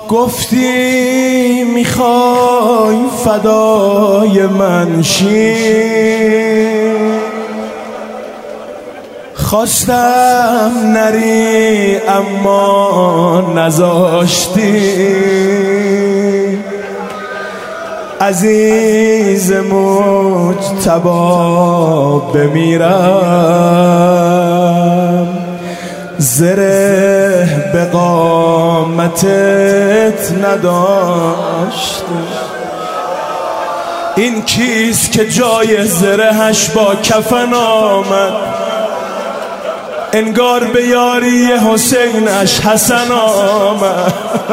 گفتی میخوای فدای من شی، خواستم نری اما نذاشتی. عزیز مجتبی بمیرم، زره به قامتت نداشت. این کیست که جای زرهش با کفن آمد، انگار به یاری حسینش حسن آمد.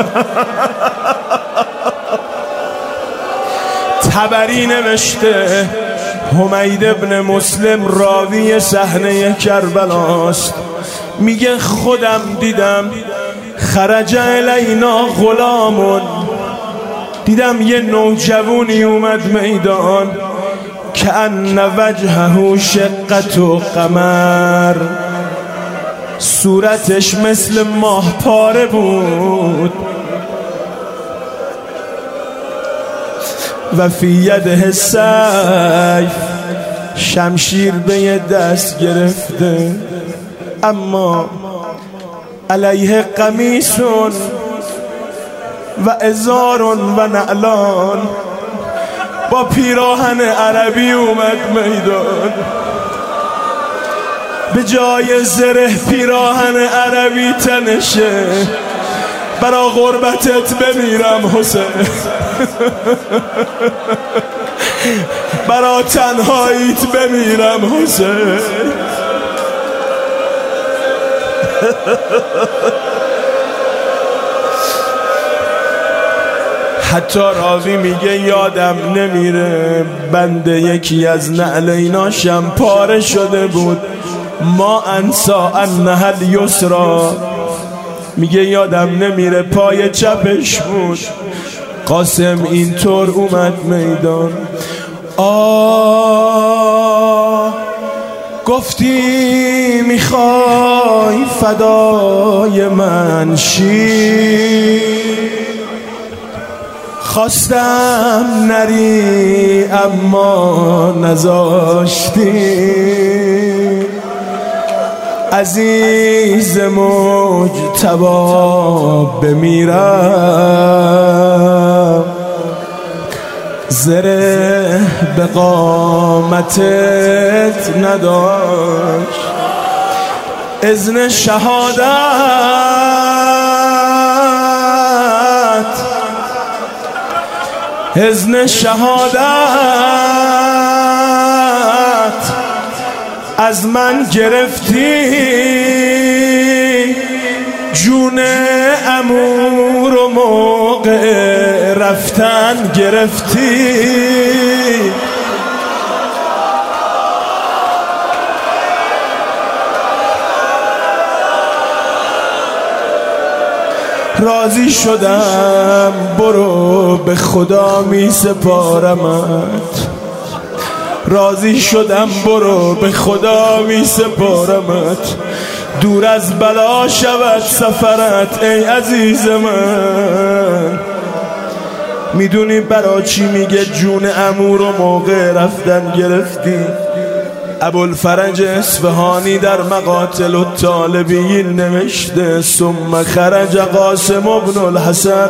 طبری نوشته حمید ابن مسلم راوی صحنه کربلاست، میگه خودم دیدم خرج الینا غلامون، دیدم یه نوجوانی اومد میدان که ان وجهه شقت و قمر، صورتش مثل ماه پاره بود و فی یده سیف، شمشیر به یه دست گرفته، اما علیه قمیصون و ازار و نعلان، با پیراهن عربی اومد میدان. به جای زره پیراهن عربی تنشه، برا غربتت بمیرم حسین، برا تنهاییت بمیرم حسین. حتی راوی میگه یادم نمیره بند یکی از نعلیناشم پاره شده بود، ما انسا انها الیسرا، میگه یادم نمیره پای چپش بود. قاسم اینطور اومد میدان، گفتی میخوای فدای من شی، خواستم نری اما نذاشتی. عزیز مجتبی بمیرم، زره به قامتت نداشت. اذن شهادت اذن شهادت از من گرفتی، جون امور و موقع رفتن گرفتی. راضی شدم برو به خدا می سپارمت، راضی شدم برو به خدا می سپارمت، دور از بلا شود سفرت ای عزیز من. میدونی برا چی میگه جون امور و موقع رفتن گرفتی؟ ابوالفرج اصفهانی در مقاتل الطالبین نوشته ثم خرج قاسم ابن الحسن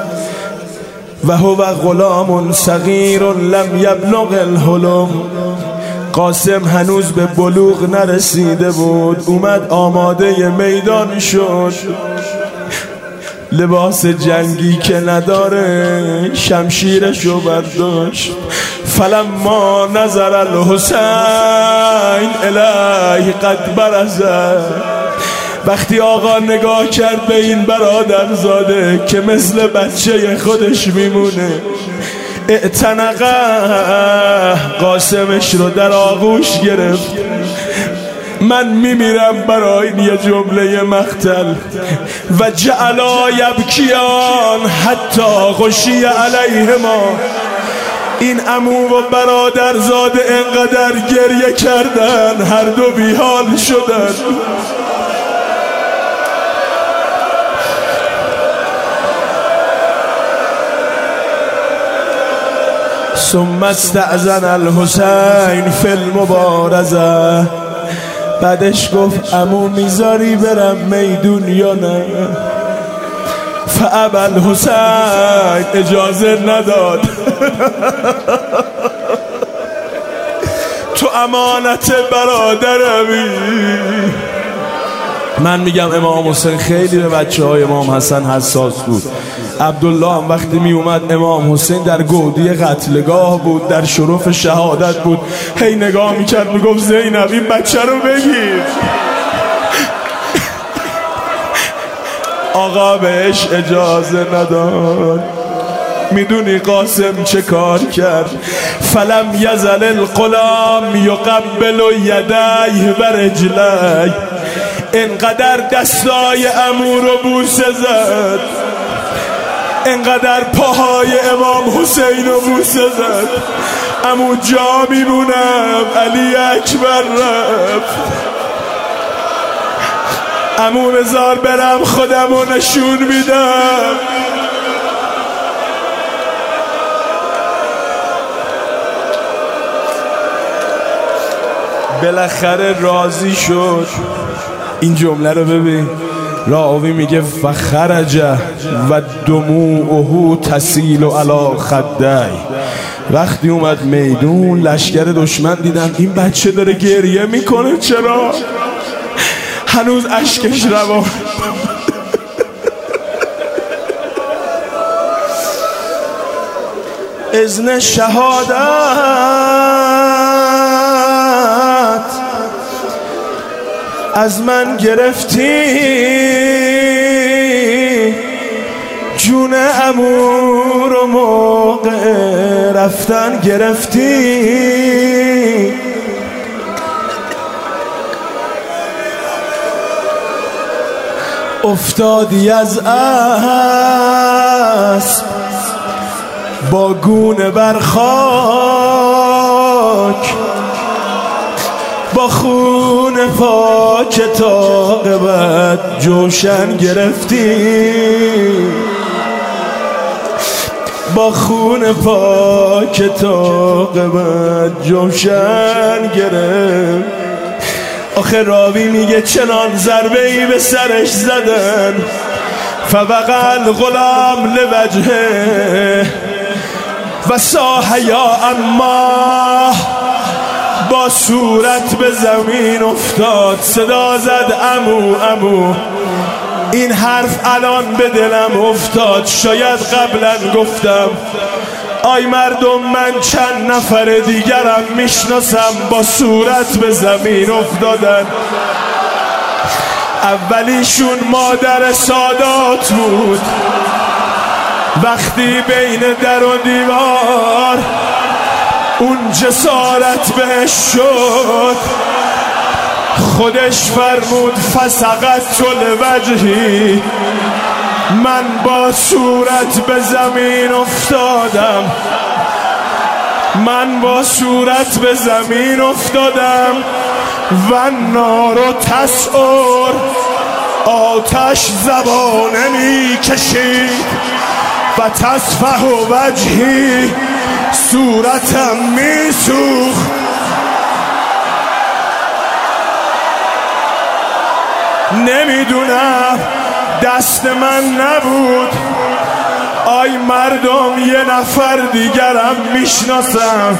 و هو غلام صغیر لم یبلغ الحلم. قاسم هنوز به بلوغ نرسیده بود، اومد آماده میدان شد، لباس جنگی که نداره شمشیرشو برداشت. فلما نظر الحسین الیه قد برزه، وقتی آقا نگاه کرد به این برادرزاده که مثل بچه خودش میمونه، اعتنقه، قاسمش رو در آغوش گرفت. من میمیرم برای این یه جمله مقتل. و جعلا یبکیان حتی غشی علیهما، این عمو و برادرزاده انقدر گریه کردن هر دو بیحال شدن. ثم استأذن الحسین فی المبارزه. بعدش گفت عمو میذاری برم میدون یا نه؟ فابا الحسین، اجازه نداد. تو امانت برادرمی. من میگم امام حسین خیلی به بچه های امام حسن حساس بود. عبدالله هم وقتی می اومد امام حسین در گودی قتلگاه بود، در شرف شهادت بود، هی نگاه میکرد میگفت زینب این بچه رو بگیر. آقا بهش اجازه نداد. میدونی قاسم چه کار کرد؟ فلم یزل الغلام یقبل یدیه و رجلیه. اینقدر دستای عمو رو بوسه زد، اینقدر پاهای امام حسین رو بوسه زد. عمو جا میمونم، علی اکبر رفت. عمو بذار برم خودم رو نشون میدم. بالاخره راضی شد. این جمله رو ببین، راوی میگه فخرج و دموعه تسیل علی خدی. وقتی اومد میدون لشکر دشمن دیدن این بچه داره گریه میکنه، چرا؟ هنوز اشکش روان. اذن شهادت از من گرفتی، جون عمو رو موقع رفتن گرفتی. افتادی از اسب با گونه بر خاک، با خون پاک طاقبت جوشن گرفتی. با خون پاک طاقبت جوشن گرفت. آخه راوی میگه چنان ضربه‌ای به سرش زدن، فوقع الغلام لوجهه و صاح یا اما، با صورت به زمین افتاد، صدا زد عمو عمو. این حرف الان به دلم افتاد، شاید قبلا گفتم. آی مردم، من چند نفر دیگرم میشناسم با صورت به زمین افتادن. اولیشون مادر سادات بود. وقتی بین در و دیوار اون جسارت بهش شد، خودش فرمود فسقط لوجهی، من با صورت به زمین افتادم. من با صورت به زمین افتادم. و نارو تسعر، آتش زبانه می کشید و تصفح وجهی، صورتم می سوخت. نمیدونم، دست من نبود. آی مردم، یه نفر دیگرم میشناسم.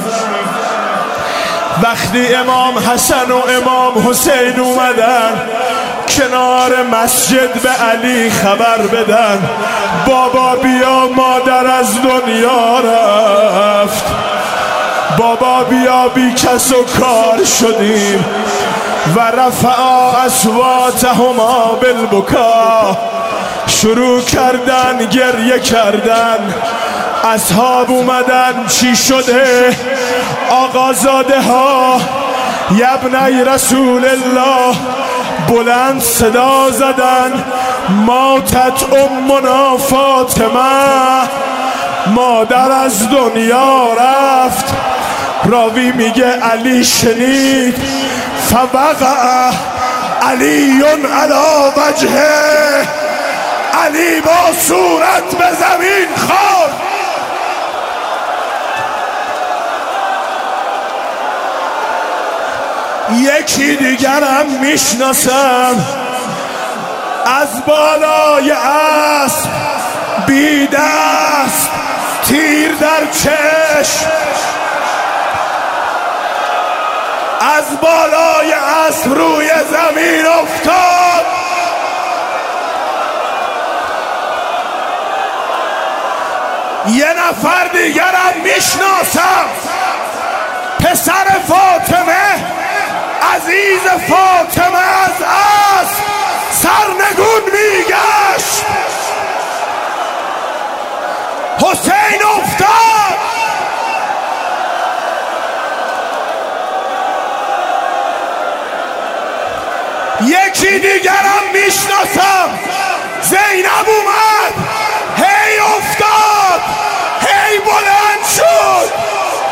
وقتی امام حسن و امام حسین اومدن کنار مسجد به علی خبر بدن، بابا بیا مادر از دنیا رفت، بابا بیا بی کس و کار شدیم. و رفعا اصواتهما بالبکا، شروع کردن گریه کردن. اصحاب اومدن چی شده؟ آقازاده ها یبنی رسول الله بلند صدا زدن ماتت امنا فاطمه، مادر از دنیا رفت. راوی میگه علی شنید، فوقع علی علی وجهه، علی با صورت به زمین خورد. یکی دیگرم میشناسم از بالای اسب، بی دست تیر در چشم، از بالای اسب روی زمین افتاد. یه نفر دیگرم میشناسم، پسر فاطمه، عزیز فاطمه، از اسب سرنگون میگشت. حسین افتاد. یکی دیگرم میشناسم، زینب اومد، هی افتاد، هی بلند شد.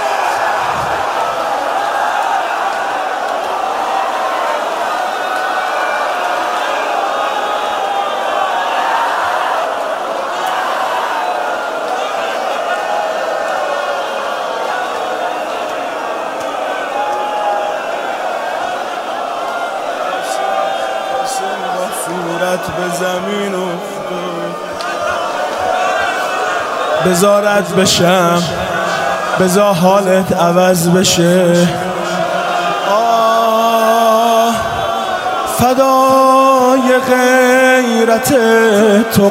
صورت به زمین افتاد. بذارت بشم، بذار حالت عوض بشه. فدای غیرت تو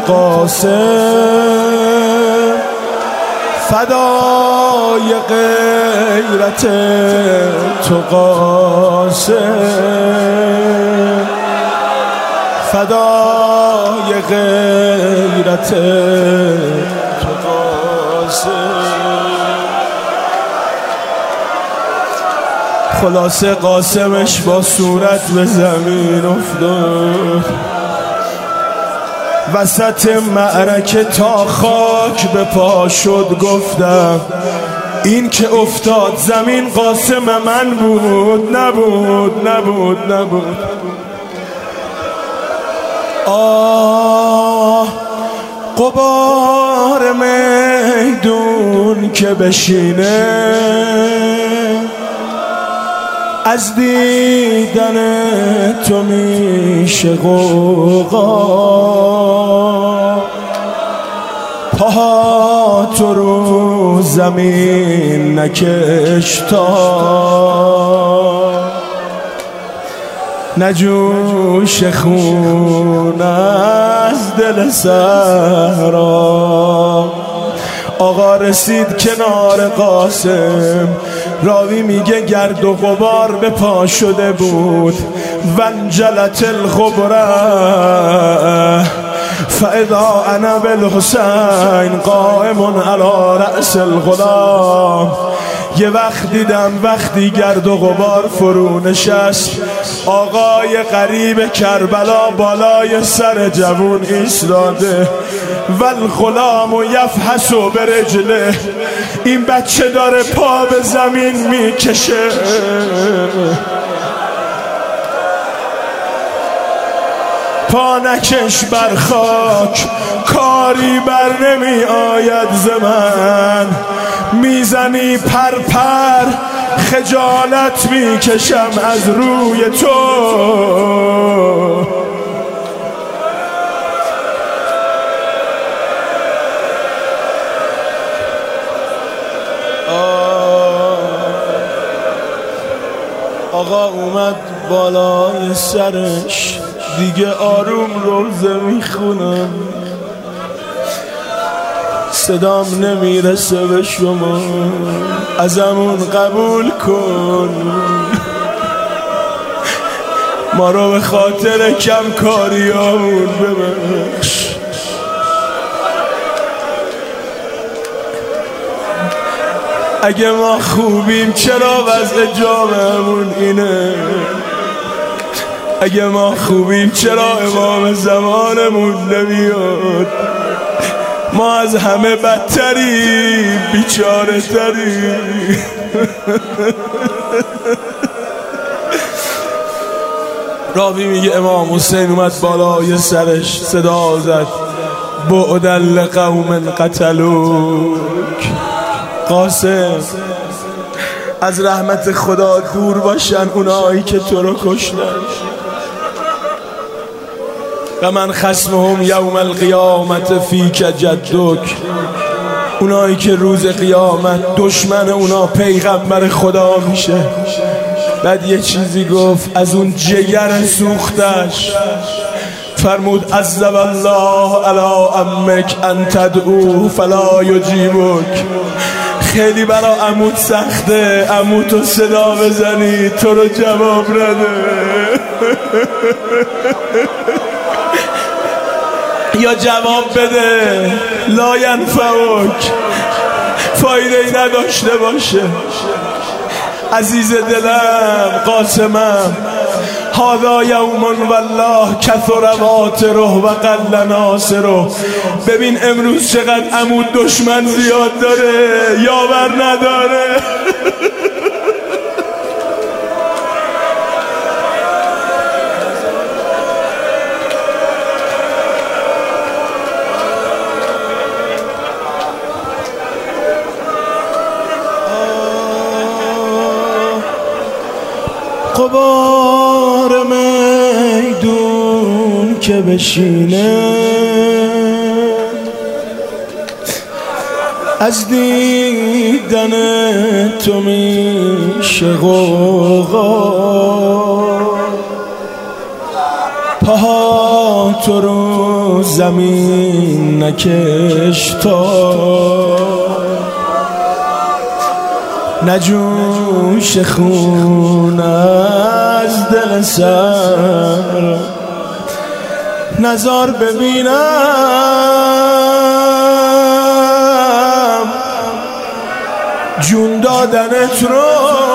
قاسم، فدای غیرت تو قاسم، فدای غیرت تو قاسم. خلاصه قاسمش با صورت به زمین افتاد. وسط معرکه تا خاک به پا شد گفتم این که افتاد زمین قاسم من بود. نبود نبود نبود. غبار میدون که بشینه از دیدن تو میشه غوغا. پاها تو رو زمین نکش تا نجوش خون از دل صحرا. آقا رسید کنار قاسم، راوی میگه گرد و غبار به پا شده بود. وانجلت الغبره فاذا انا بالحسین قائم علی رأس الغلام. یه وقت دیدم وقتی گرد و غبار فرو نشست، آقای غریب کربلا بالای سر جوون ایستاده. والغلام یفحص برجله، این بچه داره پا به زمین میکشه. پا نکش بر خاک، کاری بر نمی آید ز من. میزنی پر پر، خجالت میکشم از روی تو. آقا اومد بالای سرش، دیگه آروم روزه میخونم، صدام نمیرسه به شما، ازمون قبول کن. ما رو به خاطر کم کاریامون ببخش. اگه ما خوبیم چرا وضع جامعمون اینه؟ اگه ما خوبیم چرا امام زمانمون نمیاد؟ ما از همه بدتریم، بیچاره تریم. راوی میگه امام حسین اومد بالای سرش، صدا زد بعدا لقوم قتلوک. قاسم از رحمت خدا دور باشن اونایی که تو رو کشتن. و من خصمهم یوم القیامت فیک جدک، اونایی که روز قیامت دشمن اونا پیغمبر خدا میشه. بعد یه چیزی گفت از اون جگر سوختش، فرمود عذب الله علی امک ان تدعو فلا یجیبک. خیلی برا عمود سخته عمود تو صدا بزنی تو رو جواب نده. یا جواب بده لا ینفعک، فایده ای نداشته باشه. عزیز دلم قاسمم، هذا یوم والله کثر واتره و قل ناصره. ببین امروز چقدر عمود دشمن زیاد داره یاور نداره. غبار میدون که بشینه از دیدن تو میشه غوغا. پاها تو رو زمین نکش تا نجوش خون از دل سر. نزار ببینم جون دادنت رو،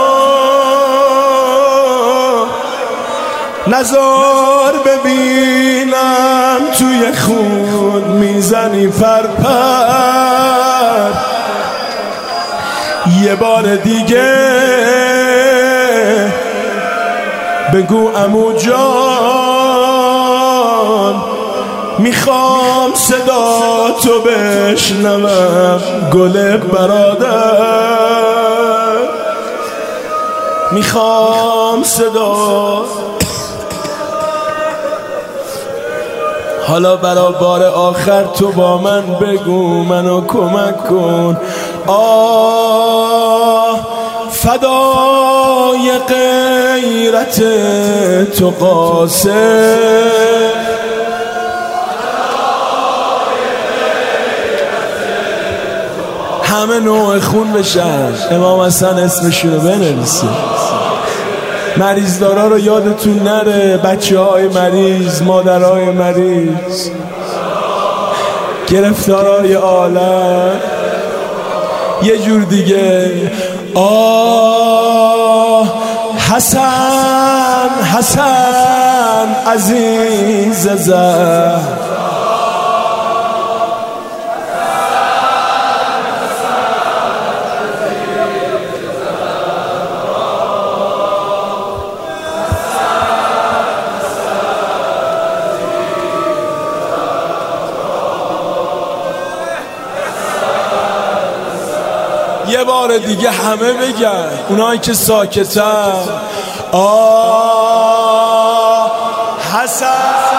نزار ببینم توی خون میزنی پرپر. یه بار دیگه بگو عمو جان، میخوام صدا تو بشنوم گل برادر. میخوام صدا. حالا برا بار آخر تو با من بگو منو کمک کن. فدای غیرت تو قاسم، همه نوع خون بشن. امام حسن اسمشون رو بنویسید. مریض دارا رو یادتون نره، بچه های مریض، مادرهای مریض، گرفتارای عالم. یه جور دیگه حسن حسن عزیز زهر، یه بار دیگه همه بگن اونایی که ساکتن حسن